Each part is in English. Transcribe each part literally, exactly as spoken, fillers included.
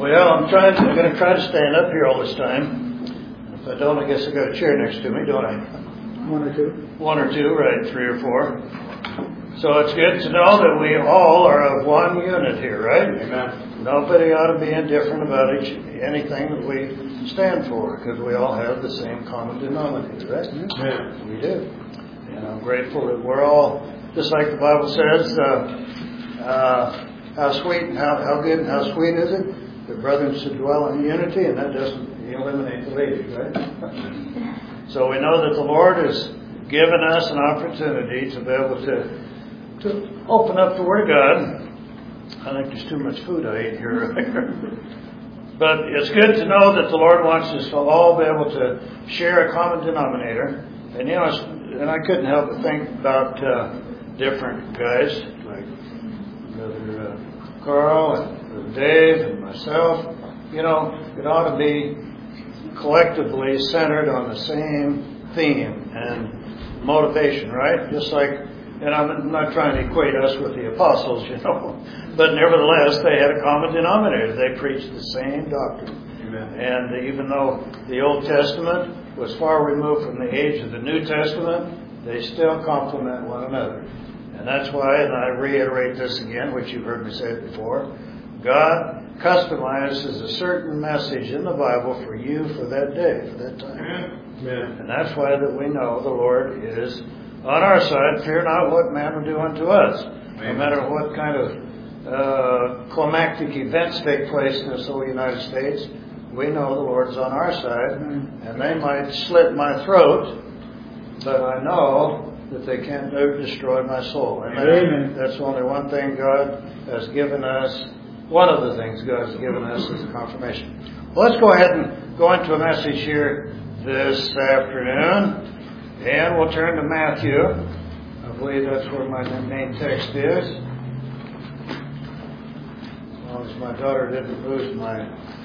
Well, I'm trying. I'm going to try to stand up here all this time. If I don't, I guess I got a chair next to me, don't I? One or two. One or two, right? Three or four. So it's good to know that we all are of one unit here, right? Amen. Nobody ought to be indifferent about each, anything that we stand for, because we all have the same common denominator, right? Amen. We do. And I'm grateful that we're all, just like the Bible says, uh, uh, how sweet and how, how good and how sweet is it? The brethren should dwell in unity, and that doesn't eliminate the ladies, right? So we know that the Lord has given us an opportunity to be able to to open up the Word of God. I think there's too much food I ate here earlier. But it's good to know that the Lord wants us to all be able to share a common denominator. And you know, and I couldn't help but think about uh, different guys like Brother uh, Carl and Brother Dave and myself. You know, it ought to be collectively centered on the same theme and motivation, right? Just like, and I'm not trying to equate us with the apostles, you know, but nevertheless, they had a common denominator. They preached the same doctrine. Amen. And even though the Old Testament was far removed from the age of the New Testament, they still complement one another. And that's why, and I reiterate this again, which you've heard me say it before, God customizes a certain message in the Bible for you for that day, for that time. Amen. And that's why that we know the Lord is on our side. Fear not what man will do unto us. Amen. No matter what kind of uh, climactic events take place in this whole United States, we know the Lord's on our side. Amen. And they might slit my throat, but I know that they can't destroy my soul. And Amen. that, that's only one thing God has given us. One of the things God has given us is a confirmation. Well, let's go ahead and go into a message here this afternoon. And we'll turn to Matthew. I believe that's where my main text is. As long as my daughter didn't lose my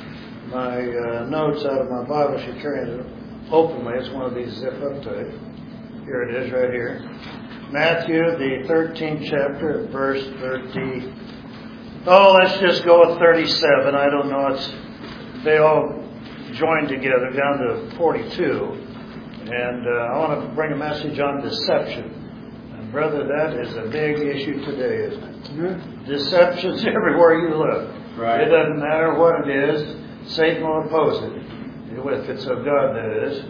my uh, notes out of my Bible, she carried it openly. It's one of these zip-up type. Here it is right here. Matthew, the thirteenth chapter, verse thirty. Oh, let's just go with thirty-seven. I don't know. It's they all joined together down to forty-two. And uh, I want to bring a message on deception. And brother, that is a big issue today, isn't it? Mm-hmm. Deception's everywhere you look. Right. It doesn't matter what it is. Satan will oppose it. If it's of God, that is.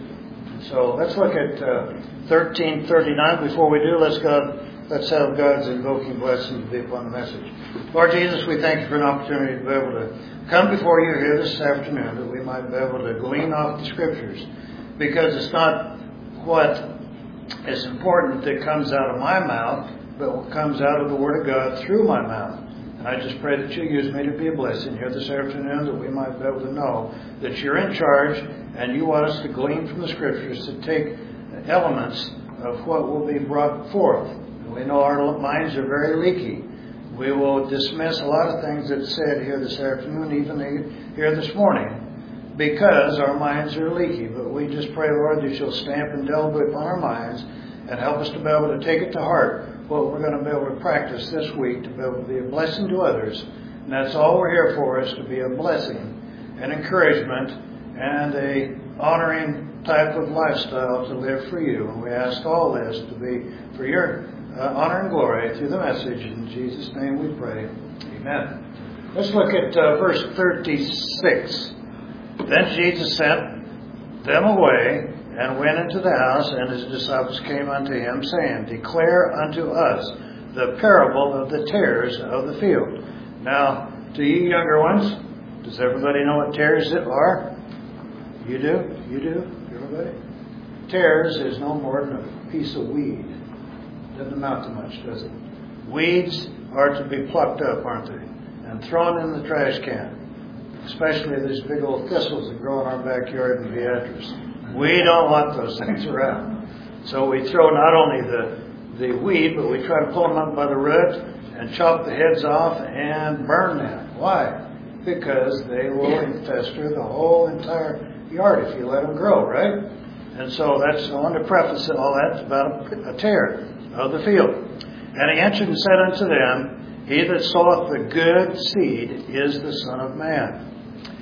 So let's look at uh, thirteen thirty-nine. Before we do, let's go. Let's have God's invoking blessing to be upon the message. Lord Jesus, we thank you for an opportunity to be able to come before you here this afternoon, that we might be able to glean off the Scriptures. Because it's not what is important that comes out of my mouth, but what comes out of the Word of God through my mouth. And I just pray that you use me to be a blessing here this afternoon, that we might be able to know that you're in charge and you want us to glean from the Scriptures to take elements of what will be brought forth. And we know our minds are very leaky. We will dismiss a lot of things that's said here this afternoon, even here this morning, because our minds are leaky. But we just pray, Lord, that you'll stamp indelibly upon our minds and help us to be able to take it to heart, what we're going to be able to practice this week, to be able to be a blessing to others. And that's all we're here for, is to be a blessing, an encouragement, and a honoring type of lifestyle to live for you. And we ask all this to be for your uh, honor and glory through the message. In Jesus' name we pray. Amen. Let's look at uh, verse thirty-six. Then Jesus sent them away and went into the house, and his disciples came unto him, saying, Declare unto us the parable of the tares of the field. Now, to you younger ones, does everybody know what tares are? You do? You do? Everybody? Tares is no more than a piece of weed. Doesn't amount to much, does it? Weeds are to be plucked up, aren't they? And thrown in the trash can. Especially these big old thistles that grow in our backyard in Beatrice. We don't want those things around. So we throw not only the the weed, but we try to pull them up by the root and chop the heads off and burn them. Why? Because they will infester the whole entire yard if you let them grow, right? And so that's, I want to preface all that about a tare of the field. And he answered and said unto them, He that soweth the good seed is the Son of Man.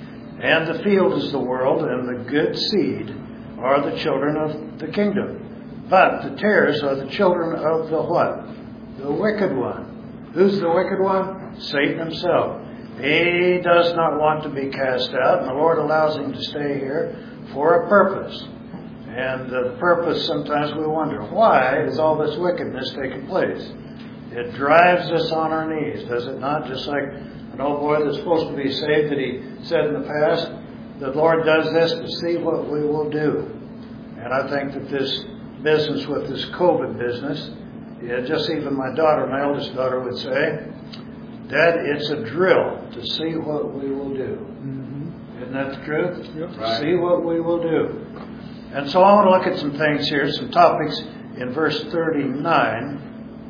And the field is the world, and the good seed are the children of the kingdom. But the tares are the children of the what? The wicked one. Who's the wicked one? Satan himself. He does not want to be cast out, and the Lord allows him to stay here for a purpose. And the purpose, sometimes we wonder, why is all this wickedness taking place? It drives us on our knees, does it not? Just like an old boy that's supposed to be saved, that he said in the past, the Lord does this to see what we will do. And I think that this business with this COVID business, yeah, just even my daughter, my eldest daughter, would say, Dad, it's a drill to see what we will do. Mm-hmm. Isn't that the truth? Yep. Right. See what we will do. And so I want to look at some things here, some topics in verse thirty-nine.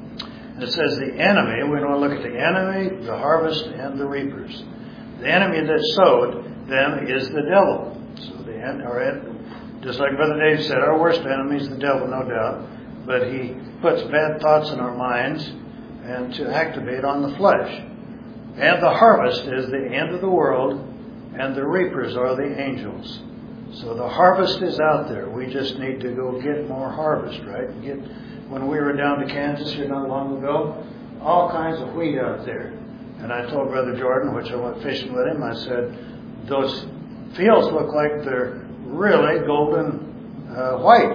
And it says the enemy, we want to look at the enemy, the harvest, and the reapers. The enemy that sowed them is the devil. So the end, or just like Brother Dave said, our worst enemy is the devil, no doubt. But he puts bad thoughts in our minds and to activate on the flesh. And the harvest is the end of the world, and the reapers are the angels. So the harvest is out there. We just need to go get more harvest, right? Get when we were down to Kansas here not long ago, all kinds of wheat out there. And I told Brother Jordan, which I went fishing with him, I said, those fields look like they're really golden uh, white.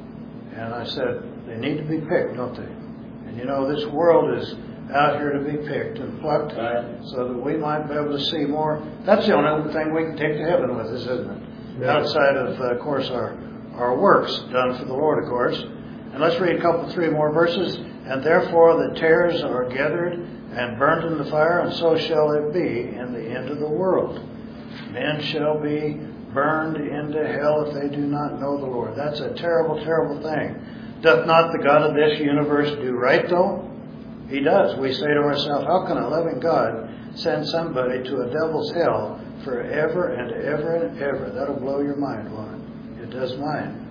And I said, they need to be picked, don't they? And you know, this world is out here to be picked and plucked, right, so that we might be able to see more. That's the only thing we can take to heaven with us, isn't it? Yeah. Outside of, uh, of course, our, our works done for the Lord, of course. And let's read a couple, three more verses. And therefore the tares are gathered and burned in the fire, and so shall it be in the end of the world. Men shall be burned into hell if they do not know the Lord. That's a terrible, terrible thing. Doth not the God of this universe do right, though? He does. We say to ourselves, how can a loving God send somebody to a devil's hell forever and ever and ever? That'll blow your mind, won't it? It does mine.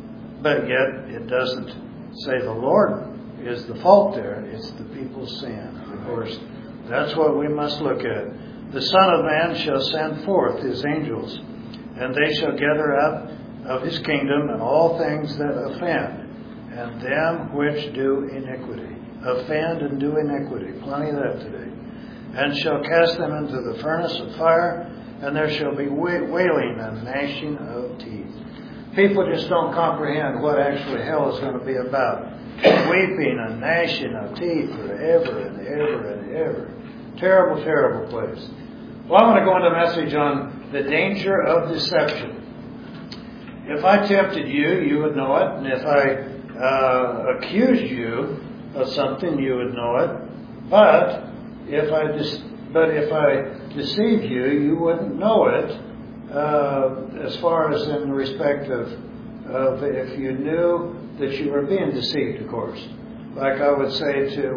But yet, it doesn't say the Lord is the fault there. It's the people's sin. Of course, that's what we must look at. The Son of Man shall send forth his angels, and they shall gather out of his kingdom and all things that offend, and them which do iniquity. Offend and do iniquity. Plenty of that today. And shall cast them into the furnace of fire, and there shall be wailing and gnashing of teeth. People just don't comprehend what actually hell is going to be about. Weeping and gnashing of teeth forever and ever and ever. Terrible, terrible place. Well, I'm going to go into a message on the danger of deception. If I tempted you, you would know it. And if I uh, accused you of something, you would know it. But if I dis- but if I deceived you, you wouldn't know it. Uh, as far as in respect of, of if you knew that you were being deceived, of course. Like I would say to,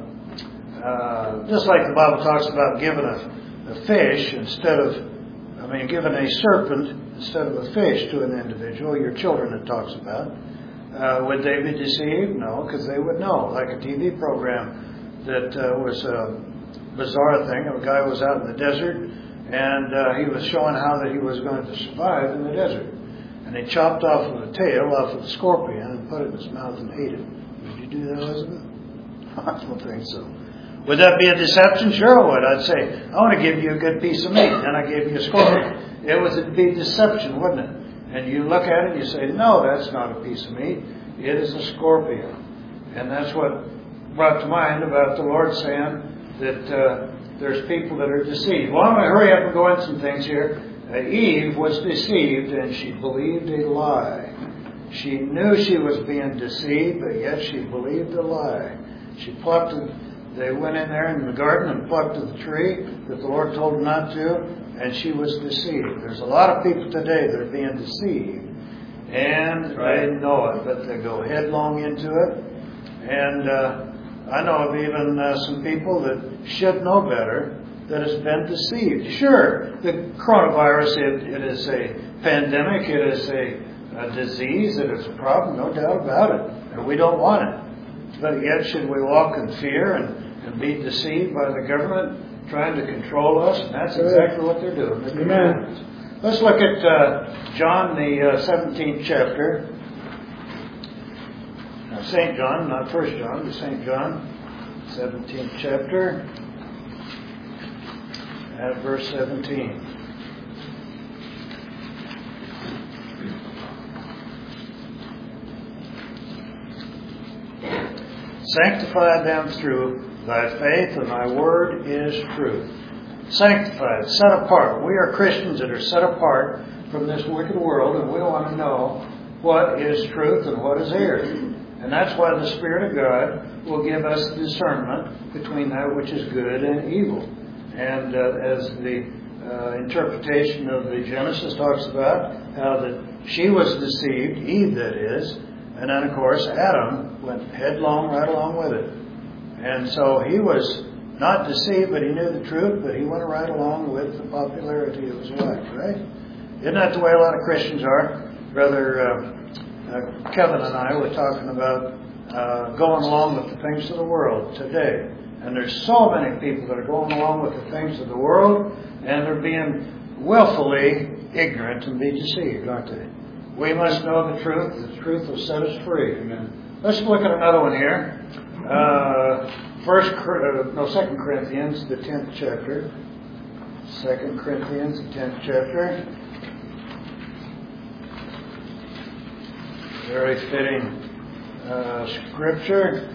uh, uh, just like the Bible talks about giving a, a fish instead of, I mean, giving a serpent instead of a fish to an individual, your children it talks about. Uh, would they be deceived? No, because they would know. Like a T V program that uh, was a bizarre thing. A guy was out in the desert, and uh, he was showing how that he was going to survive in the desert. And he chopped off of the tail off of the scorpion and put it in his mouth and ate it. Would you do that, Elizabeth? I don't think so. Would that be a deception? Sure it would. I'd say, I want to give you a good piece of meat. And I gave you a scorpion. It would be deception, wouldn't it? And you look at it and you say, no, that's not a piece of meat. It is a scorpion. And that's what brought to mind about the Lord saying that uh, there's people that are deceived. Well, I'm going to hurry up and go into some things here. Uh, Eve was deceived and she believed a lie. She knew she was being deceived, but yet she believed a lie. She plucked it. They went in there in the garden and plucked the tree that the Lord told them not to, and she was deceived. There's a lot of people today that are being deceived, and right. They know it, but they go headlong into it. And uh, I know of even uh, some people that should know better that has been deceived. Sure, the coronavirus, it, it is a pandemic, it is a, a disease, it is a problem, no doubt about it, and we don't want it. But yet, should we walk in fear and, and be deceived by the government? trying to control us, and that's exactly what they're doing. They're Amen. Let's look at uh, John, the uh, seventeenth chapter. Now, Saint John, not First John, but Saint John, seventeenth chapter, at verse seventeen. Sanctify them through thy faith, and thy word is truth. Sanctified, set apart. We are Christians that are set apart from this wicked world, and we want to know what is truth and what is error. And that's why the Spirit of God will give us discernment between that which is good and evil. And uh, as the uh, interpretation of the Genesis talks about, how that she was deceived, Eve that is, and then of course Adam went headlong right along with it. And so he was not deceived, but he knew the truth, but he went right along with the popularity of his wife, right? Isn't that the way a lot of Christians are? Brother uh, uh, Kevin and I were talking about uh, going along with the things of the world today. And there's so many people that are going along with the things of the world, and they're being willfully ignorant and be deceived, aren't they? We must know the truth. The truth will set us free. Amen. Let's look at another one here. Uh, First, uh, no, Second Corinthians, the tenth chapter. Second Corinthians, the tenth chapter. Very fitting uh, scripture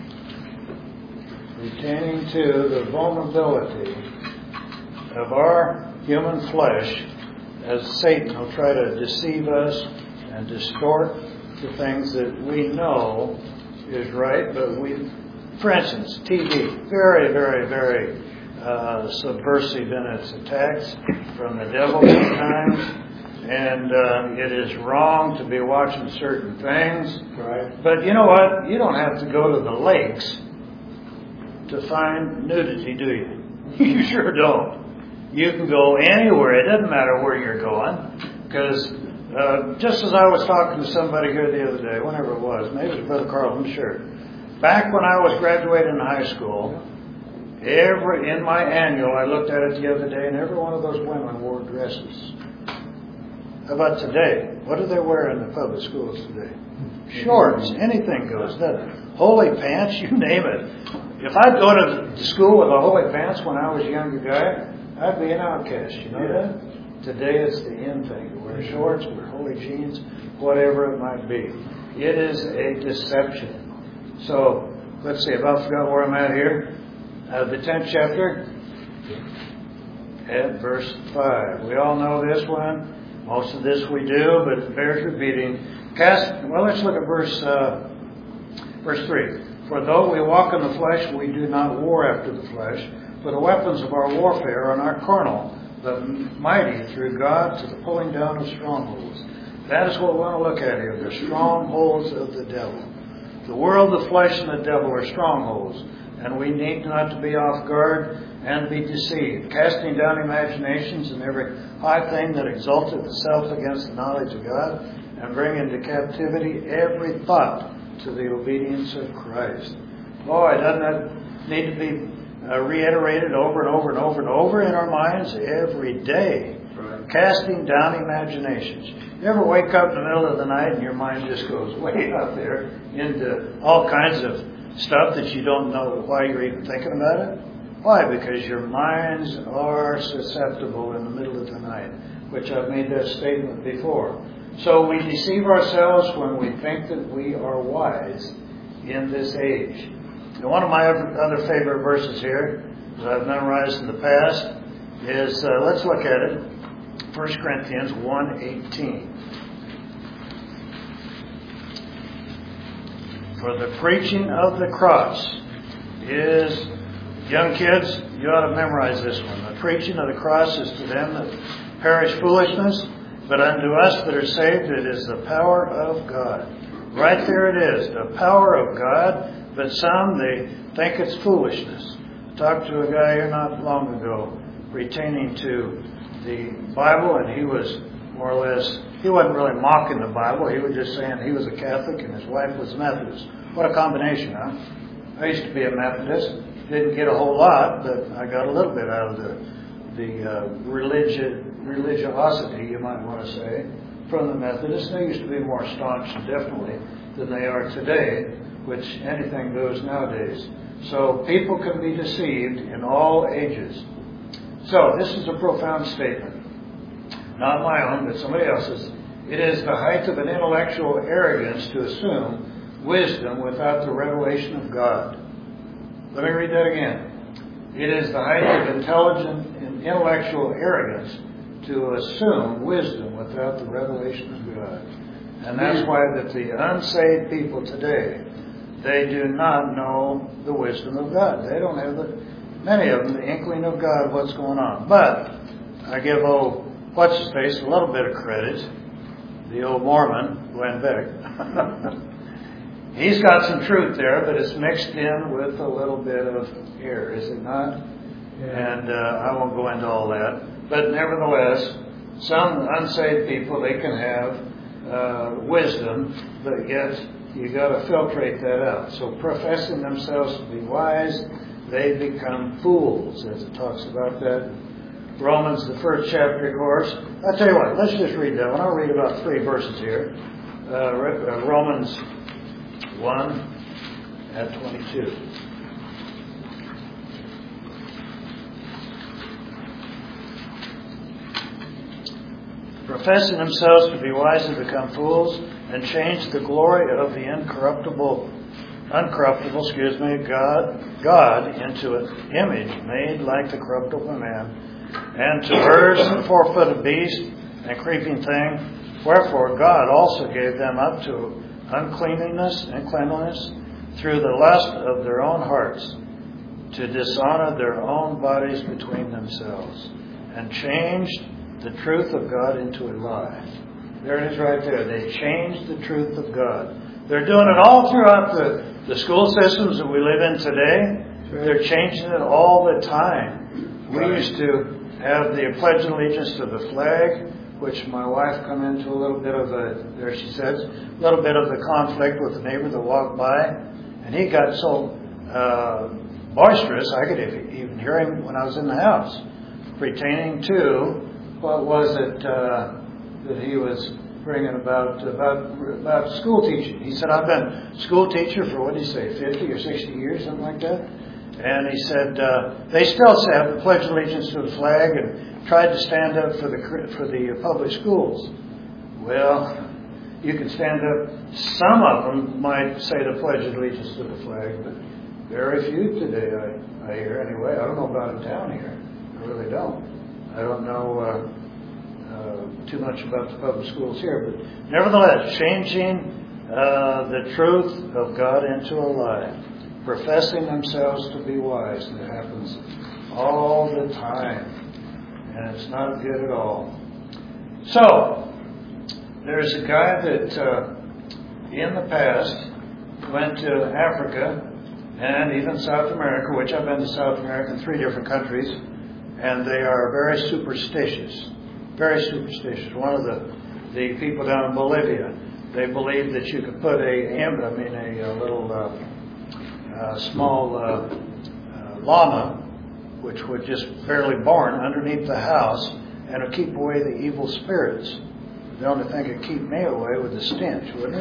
pertaining to the vulnerability of our human flesh, as Satan will try to deceive us and distort the things that we know is right, but we. For instance, T V, very, very, very uh, subversive in its attacks from the devil many times, and uh, it is wrong to be watching certain things. Right. But you know what? You don't have to go to the lakes to find nudity, do you? You sure don't. You can go anywhere. It doesn't matter where you're going, because uh, just as I was talking to somebody here the other day, whenever it was, maybe it was Brother Carl, I'm sure. Back when I was graduating in high school, every in my annual, I looked at it the other day, and every one of those women wore dresses. How about today? What do they wear in the public schools today? Shorts. Anything goes. That holy pants, you name it. If I'd go to school with a holy pants when I was a younger guy, I'd be an outcast. You know that? Today it's the in thing to wear shorts, wear holy jeans, whatever it might be. It is a deception. So, let's see, I've about forgot where I'm at here. Uh, the tenth chapter, at verse five. We all know this one. Most of this we do, but it bears repeating. Cast, well, let's look at verse, uh, verse three. For though we walk in the flesh, we do not war after the flesh, for the weapons of our warfare are not carnal, but mighty through God to the pulling down of strongholds. That is what we want to look at here, the strongholds of the devil. The world, the flesh, and the devil are strongholds, and we need not to be off guard and be deceived, casting down imaginations and every high thing that exalteth itself against the knowledge of God, and bring into captivity every thought to the obedience of Christ. Boy, doesn't that need to be uh, reiterated over and over and over and over in our minds every day? Right. Casting down imaginations. You ever wake up in the middle of the night and your mind just goes way out there into all kinds of stuff that you don't know why you're even thinking about it? Why? Because your minds are susceptible in the middle of the night, which I've made that statement before. So we deceive ourselves when we think that we are wise in this age. And one of my other favorite verses here that I've memorized in the past is, uh, let's look at it. First Corinthians one eighteen. For the preaching of the cross is, young kids, you ought to memorize this one. The preaching of the cross is to them that perish foolishness, but unto us that are saved it is the power of God. Right there it is, the power of God, but some, they think it's foolishness. I talked to a guy here not long ago pertaining to the Bible, and he was more or less, he wasn't really mocking the Bible. He was just saying he was a Catholic and his wife was a Methodist. What a combination, huh? I used to be a Methodist, Didn't get a whole lot, but I got a little bit out of the the uh, religion, religiosity, you might want to say, from the Methodists. They used to be more staunch, definitely, than they are today, which anything goes nowadays. So people can be deceived in all ages. So this is a profound statement. Not my own, but somebody else's. It is the height of an intellectual arrogance to assume wisdom without the revelation of God. Let me read that again. It is the height of intelligent and intellectual arrogance to assume wisdom without the revelation of God. And that's why that the unsaved people today, they do not know the wisdom of God. They don't have the, many of them, the inkling of God, what's going on. But I give old what's-his-face a little bit of credit, the old Mormon, Glenn Beck. He's got some truth there, but it's mixed in with a little bit of error, is it not? Yeah. And uh, I won't go into all that. But nevertheless, some unsaved people, they can have uh, wisdom, but yet you got to filtrate that out. So professing themselves to be wise, they become fools, as it talks about that. Romans, the first chapter, of course. I'll tell you what, let's just read that one. I'll read about three verses here. Uh, Romans one at twenty-two. Professing themselves to be wise have become fools and changed the glory of the incorruptible, uncorruptible, excuse me, God, God into an image made like the corruptible man, and to birds and four-footed beasts and creeping thing. Wherefore God also gave them up to uncleanness and cleanliness through the lust of their own hearts, to dishonor their own bodies between themselves, and changed the truth of God into a lie. There it is right there. They changed the truth of God. They're doing it all throughout the, the school systems that we live in today. Right. They're changing it all the time. We right. used to have the pledge of allegiance to the flag, which my wife come into a little bit of a, there she says, a little bit of the conflict with the neighbor that walked by. And he got so uh, boisterous, I could even hear him when I was in the house, pertaining to, what was it uh, that he was bringing about, about about school teaching. He said, I've been school teacher for, what did he say, fifty or sixty years, something like that. And he said, uh, they still have the pledge of allegiance to the flag and tried to stand up for the for the public schools. Well, you can stand up. Some of them might say the pledge of allegiance to the flag, but very few today, I, I hear anyway. I don't know about in town here. I really don't. I don't know uh, uh, too much about the public schools here, but nevertheless, changing uh, the truth of God into a lie, professing themselves to be wise. And it happens all the time, and it's not good at all. So, there's a guy that uh, in the past went to Africa and even South America, which I've been to South America in three different countries, and they are very superstitious, very superstitious. One of the, the people down in Bolivia, they believe that you could put a, I mean a, a little uh, uh, small uh, uh, llama, which would just barely born, underneath the house, and it'd keep away the evil spirits. The only thing that keep me away with the stench, wouldn't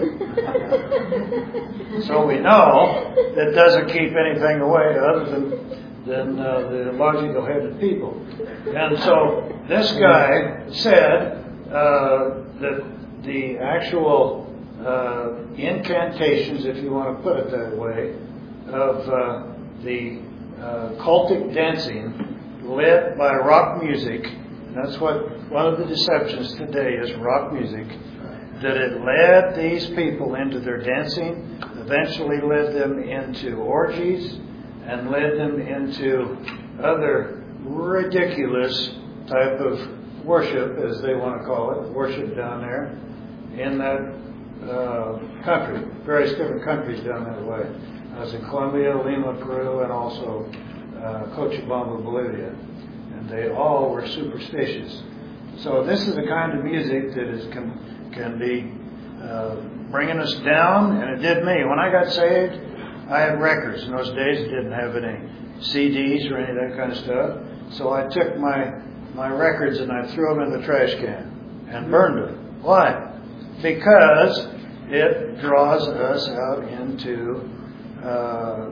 it? So we know that doesn't keep anything away other than than uh, the logical-headed people. And so this guy said uh, that the actual uh, incantations, if you want to put it that way, of uh, the uh, cultic dancing led by rock music. That's what one of the deceptions today is, rock music. That it led these people into their dancing, eventually led them into orgies, and led them into other ridiculous type of worship, as they want to call it, worship down there in that uh, country. Various different countries down that way. I was in Colombia, Lima, Peru, and also uh, Cochabamba, Bolivia. And they all were superstitious. So this is the kind of music that is can, can be uh, bringing us down, and it did me. When I got saved, I had records. In those days, it didn't have any C Ds or any of that kind of stuff. So I took my my records and I threw them in the trash can and burned them. Why? Because it draws us out into, uh,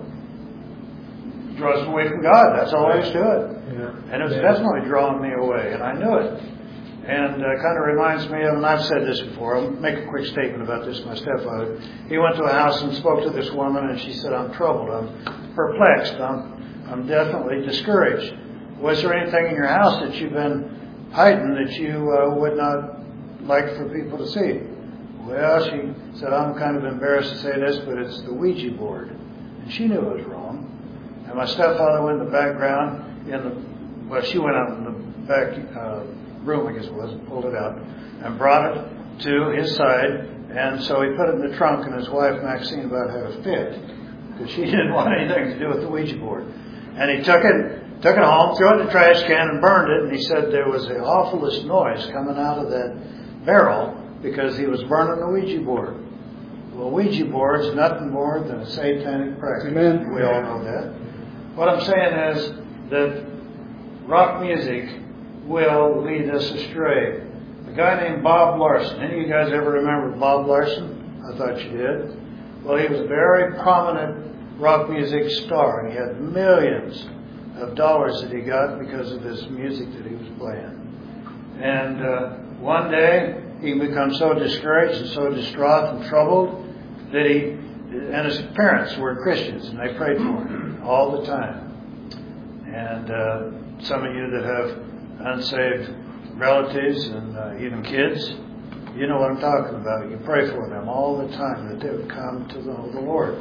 draws us away from God. That's all there is to it. Yeah. And it was definitely drawing me away, and I knew it. And uh, kind of reminds me of, and I've said this before, I'll make a quick statement about this, my stepfather. He went to a house and spoke to this woman, and she said, I'm troubled, I'm perplexed, I'm, I'm definitely discouraged. Was there anything in your house that you've been hiding that you uh, would not like for people to see? Well, she said, I'm kind of embarrassed to say this, but it's the Ouija board. And she knew it was wrong. And my stepfather went in the background, in the, well, she went out in the back uh, room, I guess it was, and pulled it out, and brought it to his side. And so he put it in the trunk, and his wife, Maxine, about had a fit, because she didn't want anything to do with the Ouija board. And he took it, took it home, threw it in the trash can, and burned it. And he said there was the awfulest noise coming out of that barrel because he was burning the Ouija board. Well, Ouija board is nothing more than a satanic practice. Amen. We all know that. What I'm saying is that rock music will lead us astray. A guy named Bob Larson. Any of you guys ever remember Bob Larson? I thought you did. Well, he was a very prominent rock music star, and he had millions of dollars that he got because of his music that he was playing. And uh, one day, he became so discouraged and so distraught and troubled that he, and his parents were Christians, and they prayed for him all the time. And uh, some of you that have unsaved relatives and uh, even kids, you know what I'm talking about. You pray for them all the time that they would come to know the Lord.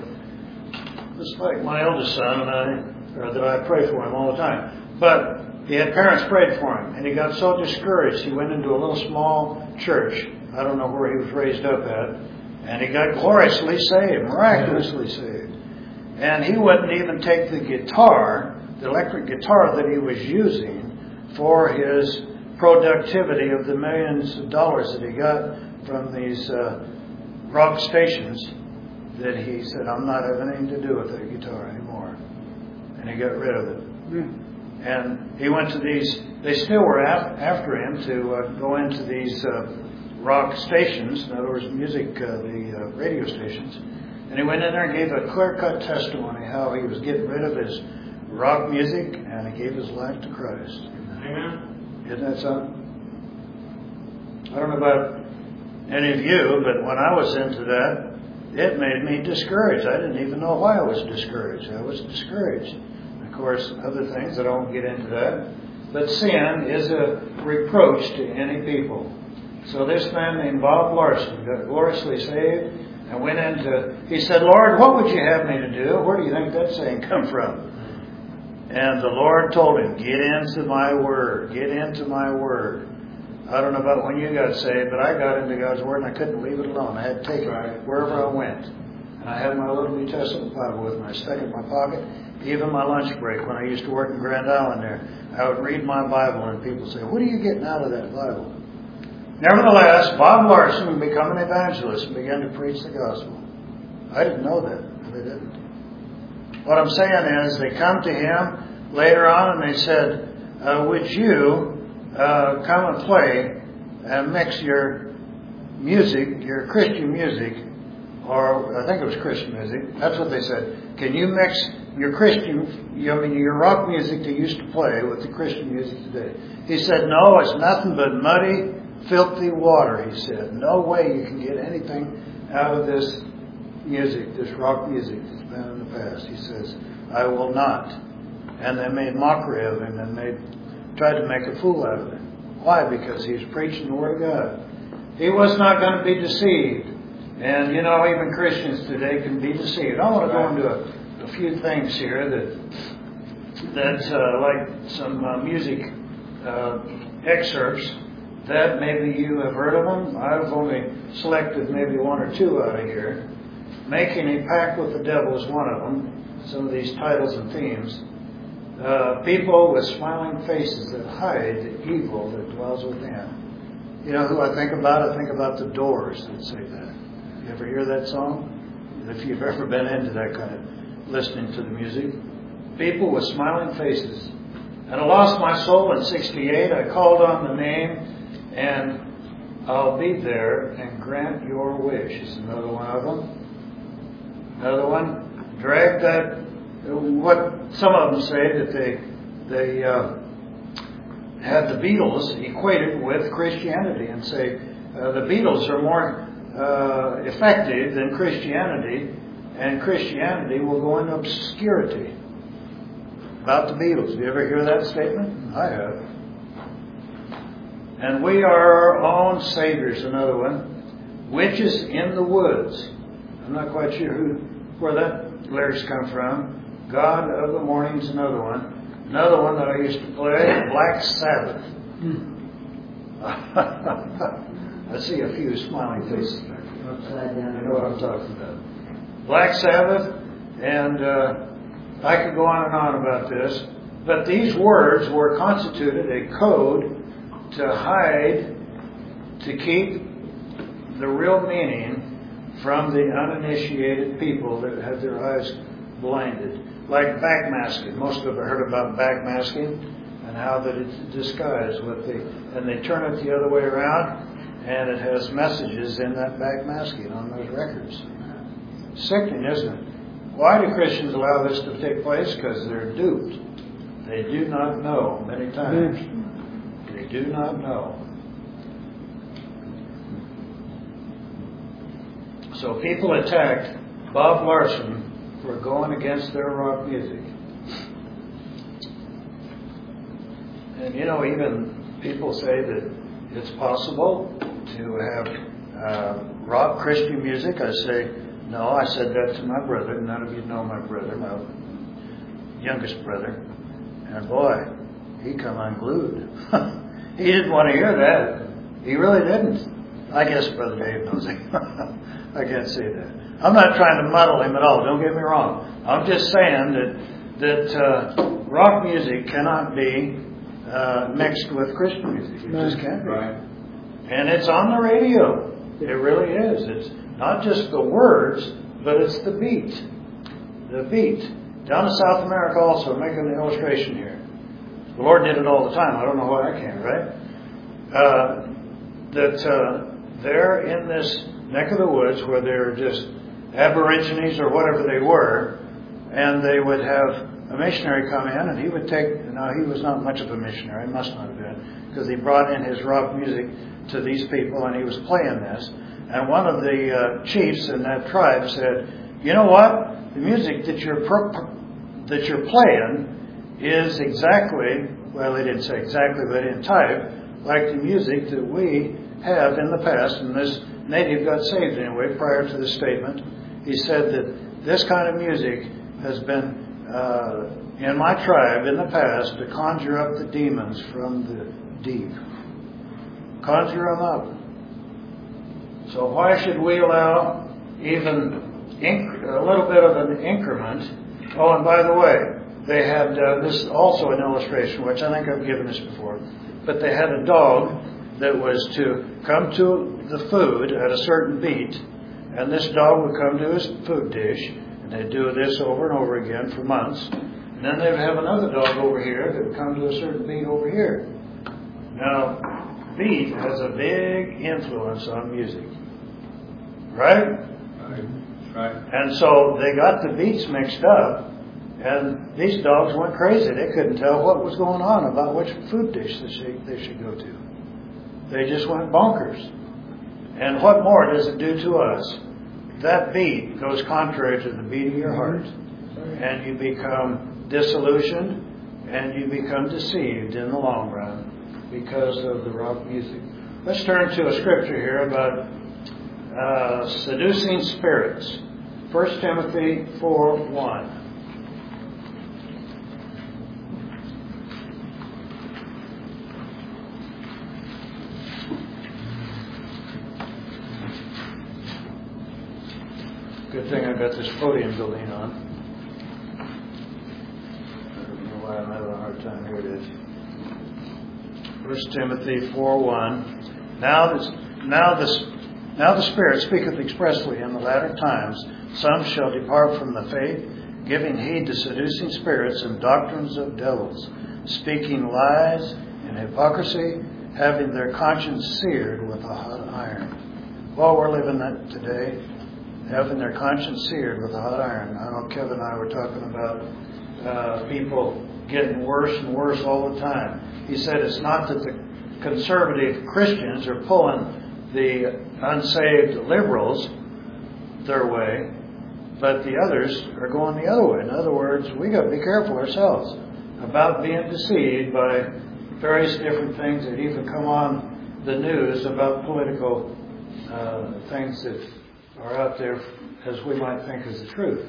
Just like my oldest son and I, or that I pray for him all the time. But he had parents prayed for him, and he got so discouraged, he went into a little small church. I don't know where he was raised up at. And he got gloriously saved, miraculously saved. And he wouldn't even take the guitar, the electric guitar that he was using for his productivity of the millions of dollars that he got from these uh, rock stations, that he said, I'm not having anything to do with that guitar anymore. And he got rid of it. Mm. And he went to these, they still were af- after him to uh, go into these uh, rock stations, in other words, music, uh, the uh, radio stations. And he went in there and gave a clear-cut testimony how he was getting rid of his rock music, and he gave his life to Christ. Amen. Isn't that something? I don't know about any of you, but when I was into that, it made me discouraged. I didn't even know why I was discouraged. I was discouraged. Of course, other things, I don't get into that. But sin is a reproach to any people. So this man named Bob Larson got gloriously saved and went into, he said, Lord, what would you have me to do? Where do you think that saying come from? And the Lord told him, get into my word. Get into my word. I don't know about when you got saved, but I got into God's word and I couldn't leave it alone. I had to take it wherever I went. And I had my little New Testament Bible with me. I stuck it in my pocket. Even my lunch break, when I used to work in Grand Island there, I would read my Bible and people say, what are you getting out of that Bible? Nevertheless, Bob Larson would become an evangelist and began to preach the gospel. I didn't know that. They didn't. What I'm saying is, they come to him later on and they said, uh, would you uh, come and play and mix your music, your Christian music, or I think it was Christian music. That's what they said. Can you mix your Christian, I mean your rock music that you used to play with the Christian music today? He said, no, it's nothing but muddy, filthy water, he said. No way you can get anything out of this music, this rock music that's been in the past. He says, I will not. And they made mockery of him and they tried to make a fool out of him. Why? Because he was preaching the Word of God. He was not going to be deceived. And, you know, even Christians today can be deceived. I want to go into a, a few things here that that's uh, like some uh, music uh, excerpts that maybe you have heard of them. I've only selected maybe one or two out of here. Making a Pact with the Devil is one of them. Some of these titles and themes. Uh, people with smiling faces that hide the evil that dwells within. You know who I think about? I think about the Doors that say that. You ever hear that song? If you've ever been into that kind of listening to the music. People with smiling faces. And I lost my soul in sixty-eight. I called on the name, and I'll be there and grant your wish. Is another one of them. Another one. Drag that. What some of them say that they they uh, had the Beatles equated with Christianity and say uh, the Beatles are more uh, effective than Christianity, and Christianity will go into obscurity. About the Beatles. Did you ever hear that statement? I have. And we are our own saviors, another one. Witches in the woods. I'm not quite sure who, where that lyrics come from. God of the morning's another one. Another one that I used to play, Black Sabbath. I see a few smiling faces back there. Upside down. I know what I'm talking about. Black Sabbath, and uh, I could go on and on about this, but these words were constituted a code to hide, to keep the real meaning from the uninitiated people that had their eyes blinded. Like backmasking. Most of you have heard about backmasking and how that it's disguised with the, and they turn it the other way around, and it has messages in that backmasking on those records. Sickening, isn't it? Why do Christians allow this to take place? Because they're duped. They do not know many times. They do not know. So people attacked Bob Larson for going against their rock music. And you know, even people say that it's possible to have uh, rock Christian music. I say, no, I said that to my brother. None of you know my brother, my youngest brother. And boy, he come unglued. He didn't want to hear that. He really didn't. I guess Brother Dave knows it. I can't say that. I'm not trying to muddle him at all. Don't get me wrong. I'm just saying that that uh, rock music cannot be uh, mixed with Christian music. It just can't be. Right. And it's on the radio. It really is. It's not just the words, but it's the beat. The beat. Down in South America also, I'm making an illustration here. The Lord did it all the time. I don't know why I can't, right? Uh, that uh, they're in this neck of the woods where they're just aborigines or whatever they were, and they would have a missionary come in, and he would take, now he was not much of a missionary, must not have been, because he brought in his rock music to these people, and he was playing this. And one of the uh, chiefs in that tribe said, you know what? The music that you're pro- that you're playing is exactly, well, they didn't say exactly, but in type, like the music that we have in the past. And this native got saved anyway, prior to the statement. He said that this kind of music has been uh, in my tribe in the past to conjure up the demons from the deep. Conjure them up. So why should we allow even inc- a little bit of an increment? Oh, and by the way, they had, uh, this is also an illustration, which I think I've given this before, but they had a dog that was to come to the food at a certain beat, and this dog would come to his food dish, and they'd do this over and over again for months, and then they'd have another dog over here that would come to a certain beat over here. Now, beat has a big influence on music. Right? Right. Right. And so they got the beats mixed up, and these dogs went crazy. They couldn't tell what was going on about which food dish they should, they should go to. They just went bonkers. And what more does it do to us? That beat goes contrary to the beat of your heart. And you become disillusioned, and you become deceived in the long run because of the rock music. Let's turn to a scripture here about uh, seducing spirits. First Timothy four one. Good thing I got this podium to lean on. I don't know why I'm having a hard time. Here it is. First Timothy four one. Now this, now this, now the Spirit speaketh expressly in the latter times. Some shall depart from the faith, giving heed to seducing spirits and doctrines of devils, speaking lies and hypocrisy, having their conscience seared with a hot iron. Well, we're living that today, having their conscience seared with a hot iron. I know Kevin and I were talking about uh, people getting worse and worse all the time. He said it's not that the conservative Christians are pulling the unsaved liberals their way, but the others are going the other way. In other words, we got to be careful ourselves about being deceived by various different things that even come on the news about political uh, things that are out there as we might think is the truth.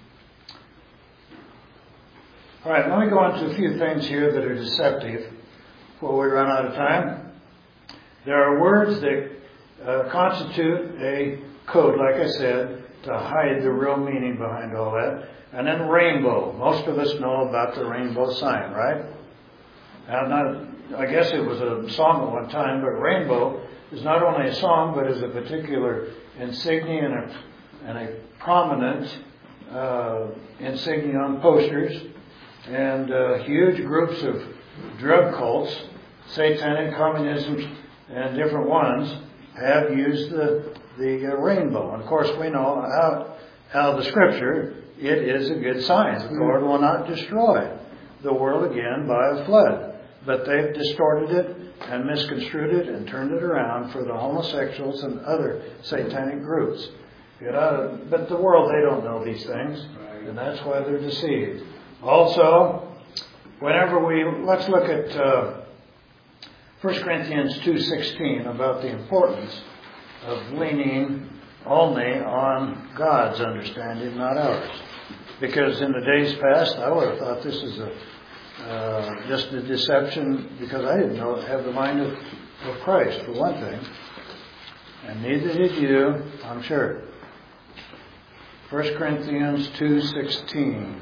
All right, let me go on to a few things here that are deceptive before we run out of time. There are words that uh, constitute a code, like I said, to hide the real meaning behind all that. And then rainbow. Most of us know about the rainbow sign, right? Now, not, I guess it was a song at one time, but rainbow is not only a song, but is a particular insignia and a, and a prominent uh, insignia on posters. And uh, huge groups of drug cults, satanic communism, and different ones have used the the uh, rainbow. And of course, we know how, how the Scripture, it is a good sign. The Lord will not destroy the world again by a flood. But they've distorted it and misconstrued it and turned it around for the homosexuals and other satanic groups. Get out of, but the world, they don't know these things, and that's why they're deceived. Also, whenever we, let's look at uh, First Corinthians two sixteen about the importance of leaning only on God's understanding, not ours. Because in the days past, I would have thought this is a uh, just a deception, because I didn't know have the mind of, of Christ, for one thing. And neither did you, I'm sure. First Corinthians two sixteen.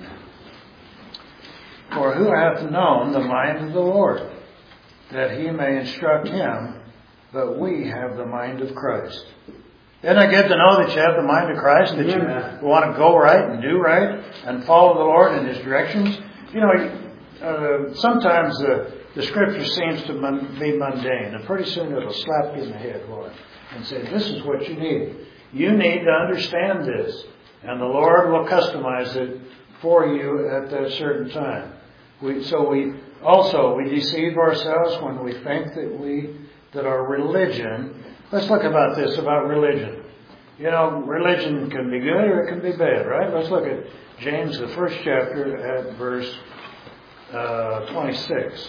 For who hath known the mind of the Lord, that he may instruct him? But we have the mind of Christ. Isn't it good to know that you have the mind of Christ, that you want to go right and do right and follow the Lord in His directions? You know, uh, sometimes the, the Scripture seems to be mundane, and pretty soon it'll slap you in the head, Lord, and say, this is what you need. You need to understand this, and the Lord will customize it for you at that certain time. We, so we also, we deceive ourselves when we think that we that our religion, let's look about this, about religion. You know, religion can be good or it can be bad, right? Let's look at James, the first chapter, at verse uh, twenty-six.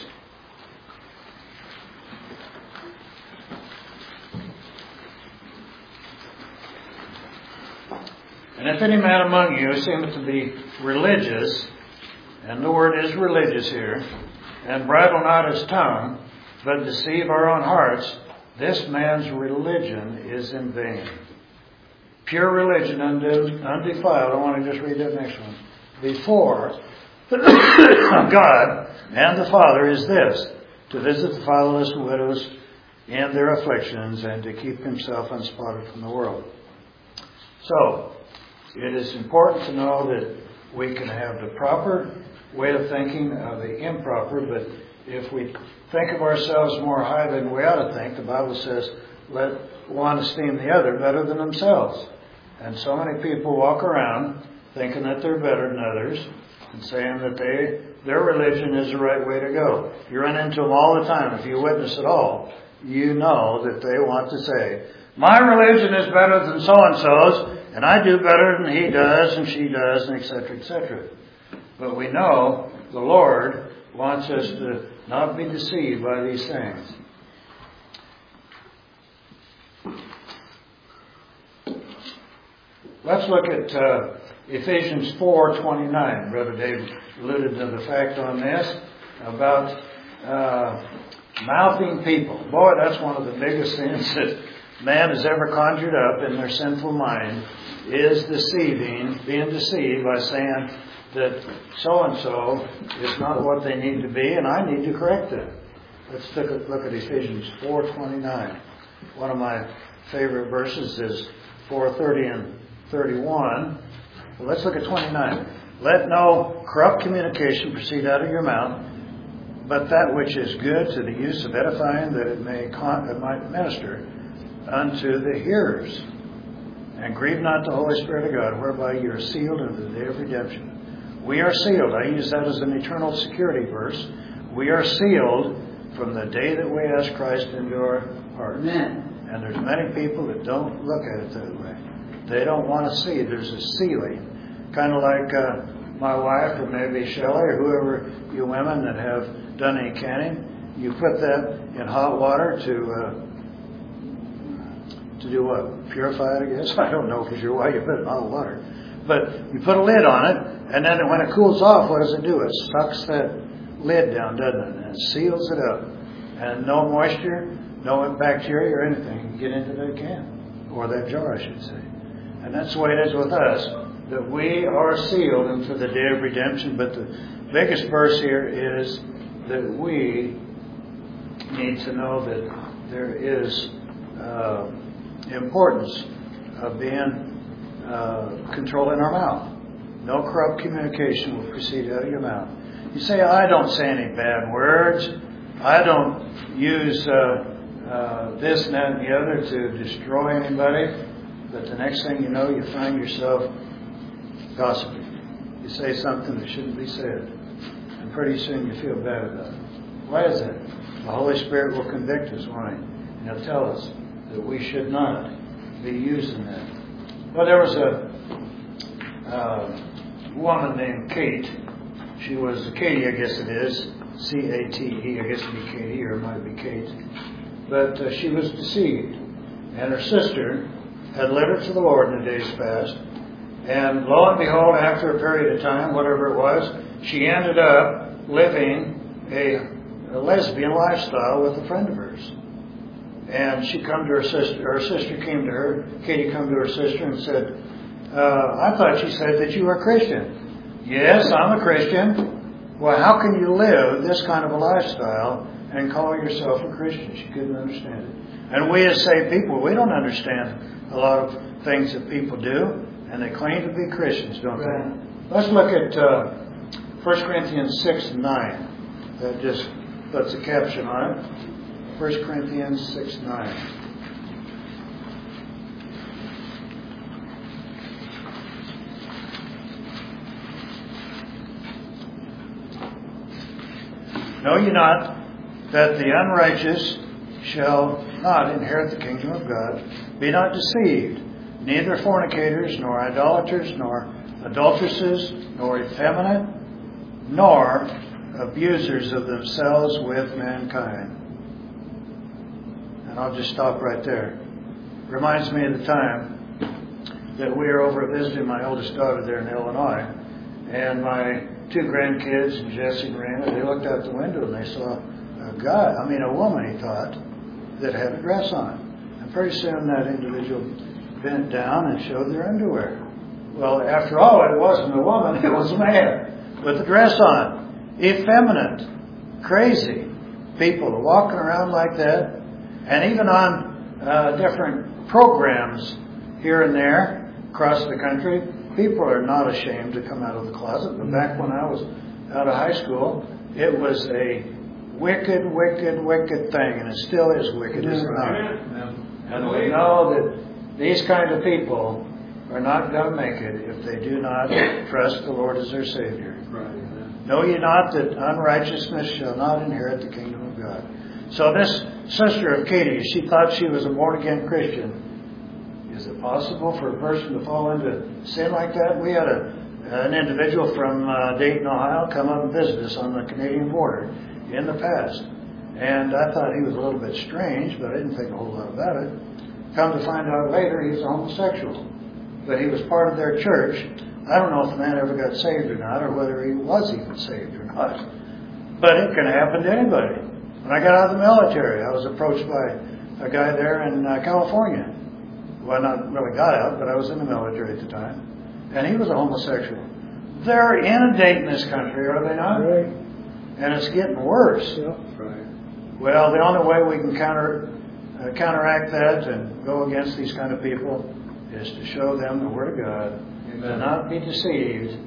And if any man among you seems to be religious, and the word is religious here, and bridle not his tongue, but deceive our own hearts, this man's religion is in vain. Pure religion, undefiled, I want to just read that next one, before God and the Father is this, to visit the fatherless and widows in their afflictions, and to keep himself unspotted from the world. So, it is important to know that we can have the proper way of thinking of the improper, but if we think of ourselves more high than we ought to think, the Bible says, let one esteem the other better than themselves. And so many people walk around thinking that they're better than others and saying that they their religion is the right way to go. You run into them all the time. If you witness at all, you know that they want to say, my religion is better than so-and-so's, and I do better than he does and she does, and et cetera, et cetera. But we know the Lord wants us to not be deceived by these things. Let's look at uh, Ephesians four twenty-nine. Brother Dave alluded to the fact on this about uh, mouthing people. Boy, that's one of the biggest things that man has ever conjured up in their sinful mind, is deceiving, being deceived by saying that so-and-so is not what they need to be, and I need to correct them. Let's look at, look at Ephesians four twenty-nine. One of my favorite verses is four thirty and thirty-one. Well, let's look at twenty-nine. Let no corrupt communication proceed out of your mouth, but that which is good to the use of edifying, that it may con- it might minister unto the hearers. And grieve not the Holy Spirit of God, whereby you are sealed unto the day of redemption. We are sealed. I use that as an eternal security verse. We are sealed from the day that we ask Christ into our hearts. Amen. And there's many people that don't look at it that way. They don't want to see. There's a sealing. Kind of like uh, my wife, or maybe Shelley, or whoever you women that have done any canning. You put that in hot water to uh, to do what? Purify it, I guess? I don't know for sure why you put it in hot water. But you put a lid on it, and then when it cools off, what does it do? It sucks that lid down, doesn't it? And it seals it up. And no moisture, no bacteria or anything can get into that can. Or that jar, I should say. And that's the way it is with us. That we are sealed into the day of redemption. But the biggest verse here is that we need to know that there is uh, importance of being uh, controlling our mouth. No corrupt communication will proceed out of your mouth. You say, I don't say any bad words. I don't use uh, uh, this and that and the other to destroy anybody. But the next thing you know, you find yourself gossiping. You say something that shouldn't be said. And pretty soon you feel bad about it. Why is that? The Holy Spirit will convict us, won't He? And He'll tell us that we should not be using that. Well, there was a uh, woman named Kate. She was Katie, I guess it is. C A T E, I guess it would be Katie, or it might be Kate. But uh, she was deceived. And her sister had led her to the Lord in the days past. And lo and behold, after a period of time, whatever it was, she ended up living a, a lesbian lifestyle with a friend of hers. And she come to her sister, her sister came to her, Katie come to her sister and said, uh, I thought you said that you were a Christian. Yes, I'm a Christian. Well, how can you live this kind of a lifestyle and call yourself a Christian? She couldn't understand it. And we as saved people, we don't understand a lot of things that people do, and they claim to be Christians, don't Right. they? Let's look at uh, First Corinthians six and nine. That just puts a caption on it. First Corinthians six nine. Know ye not that the unrighteous shall not inherit the kingdom of God? Be not deceived, neither fornicators, nor idolaters, nor adulteresses, nor effeminate, nor abusers of themselves with mankind. And I'll just stop right there. Reminds me of the time that we were over visiting my oldest daughter there in Illinois, and my two grandkids, Jesse and Rena, they looked out the window and they saw a guy, I mean a woman, he thought, that had a dress on. And pretty soon that individual bent down and showed their underwear. Well, after all, it wasn't a woman, it was a man with a dress on. Effeminate, crazy people walking around like that. And even on uh, different programs here and there across the country, people are not ashamed to come out of the closet. But back when I was out of high school, it was a wicked, wicked, wicked thing. And it still is wicked, is it not? And we know that these kind of people are not going to make it if they do not trust the Lord as their Savior. Right. Know ye not that unrighteousness shall not inherit the kingdom of God? So this sister of Katie, she thought she was a born-again Christian. Is it possible for a person to fall into sin like that? We had a, an individual from uh, Dayton, Ohio, come up and visit us on the Canadian border in the past. And I thought he was a little bit strange, but I didn't think a whole lot about it. Come to find out later, he was a homosexual. But he was part of their church. I don't know if the man ever got saved or not, or whether he was even saved or not. But it can happen to anybody. When I got out of the military, I was approached by a guy there in uh, California. Well, not really got out, but I was in the military at the time. And he was a homosexual. They're inundating this country, are they not? Right. And it's getting worse. Yeah. Right. Well, the only way we can counter uh, counteract that and go against these kind of people is to show them the Word of God, to not be deceived,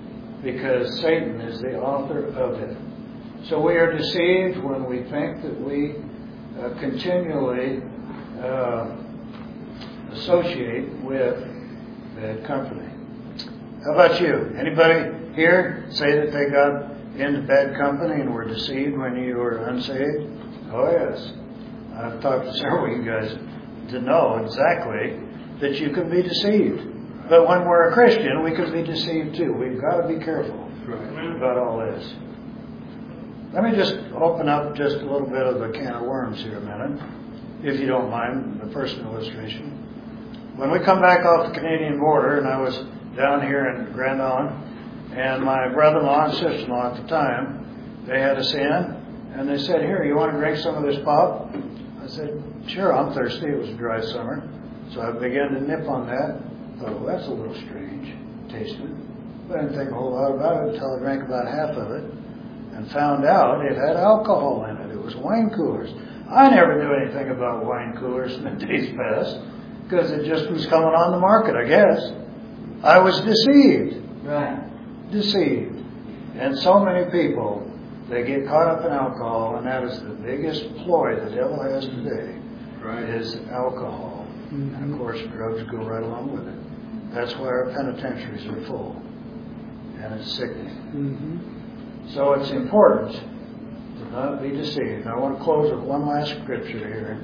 because Satan is the author of it. So we are deceived when we think that we uh, continually uh, associate with bad company. How about you? Anybody here say that they got into bad company and were deceived when you were unsaved? Oh yes. I've talked to several of you guys to know exactly that you can be deceived. But when we're a Christian, we can be deceived too. We've got to be careful about all this. Let me just open up just a little bit of a can of worms here a minute, if you don't mind, a personal illustration. When we come back off the Canadian border, and I was down here in Grand Island, and my brother-in-law and sister-in-law at the time, they had us in, and they said, "Here, you want to drink some of this pop?" I said, "Sure, I'm thirsty." It was a dry summer. So I began to nip on that. Thought, well, that's a little strange tasting. But I didn't think a whole lot about it until I drank about half of it and found out it had alcohol in it. It was wine coolers. I never knew anything about wine coolers in the days past because it just was coming on the market, I guess. I was deceived. Right. Deceived. And so many people, they get caught up in alcohol, and that is the biggest ploy the devil has today, Right. is alcohol. Mm-hmm. And of course, drugs go right along with it. That's why our penitentiaries are full. And it's sickening. Mm-hmm. So it's important to not be deceived. I want to close with one last scripture here.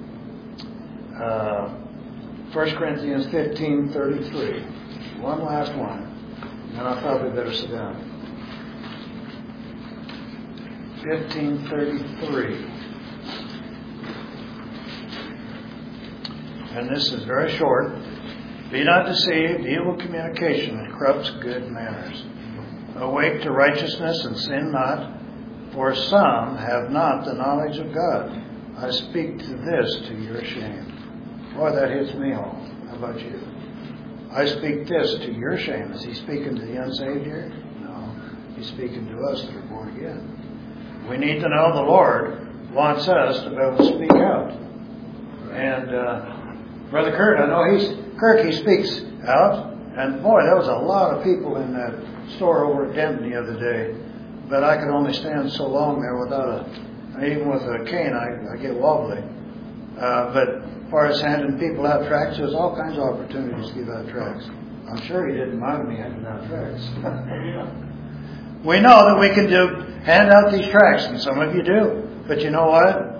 Uh, First Corinthians fifteen thirty-three. One last one. And I probably better sit down. fifteen thirty-three. And this is very short. Be not deceived, evil communication corrupts good manners. Awake to righteousness and sin not, for some have not the knowledge of God. I speak to this to your shame. Boy, that hits me home. How about you? I speak this to your shame. Is he speaking to the unsaved here? No. He's speaking to us that are born again. We need to know the Lord wants us to be able to speak out. And uh, Brother Kurt, I know he's Kirk, he speaks out. And boy, there was a lot of people in that store over at Denton the other day. But I could only stand so long there without a, even with a cane, I, I get wobbly. Uh, but as far as handing people out tracts, there's all kinds of opportunities to give out tracts. I'm sure he didn't mind me handing out tracts. We know that we can do hand out these tracts, and some of you do. But you know what?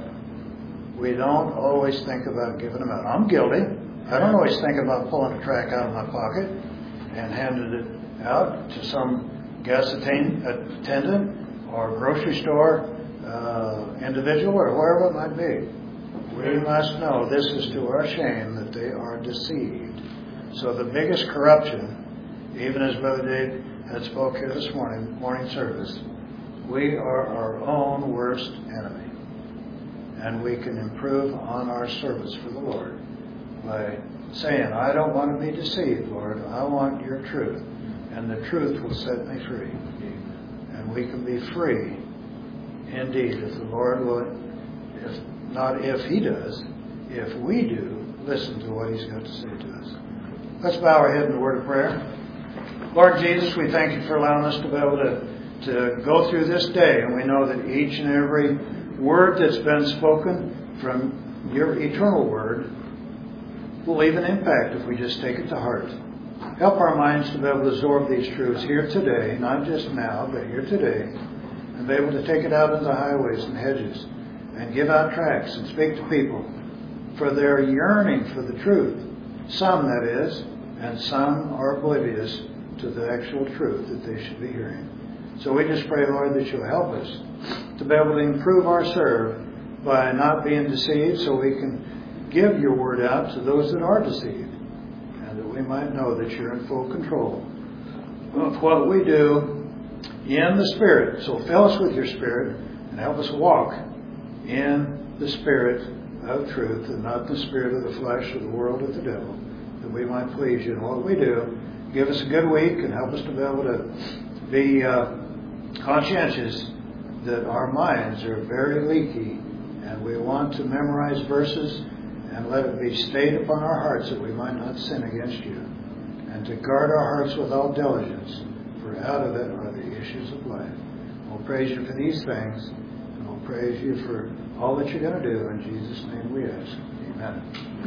We don't always think about giving them out. I'm guilty. I don't always think about pulling a tract out of my pocket and handing it out to some gas attendant or grocery store uh, individual or wherever it might be. We must know this is to our shame that they are deceived. So the biggest corruption, even as Brother Dave had spoke here this morning, morning service, we are our own worst enemy. And we can improve on our service for the Lord by saying, I don't want to be deceived, Lord. I want your truth. And the truth will set me free. And we can be free indeed if the Lord will, if not if he does, if we do, listen to what he's got to say to us. Let's bow our head in a word of prayer. Lord Jesus, we thank you for allowing us to be able to, to go through this day. And we know that each and every word that's been spoken from your eternal word will leave an impact if we just take it to heart. Help our minds to be able to absorb these truths here today, not just now, but here today, and be able to take it out into the highways and hedges and give out tracts and speak to people for their yearning for the truth. Some, that is, and some are oblivious to the actual truth that they should be hearing. So we just pray, Lord, that you'll help us to be able to improve our serve by not being deceived so we can give your word out to those that are deceived, and that we might know that you're in full control of what we do in the Spirit. So fill us with your Spirit and help us walk in the Spirit of truth and not the spirit of the flesh, of the world, of the devil, that we might please you in what we do. Give us a good week and help us to be able to be uh, conscientious that our minds are very leaky and we want to memorize verses and let it be stayed upon our hearts that we might not sin against you, and to guard our hearts with all diligence, for for out of it are the issues of life. We'll praise you for these things, and we'll praise you for all that you're going to do. In Jesus' name we ask. Amen.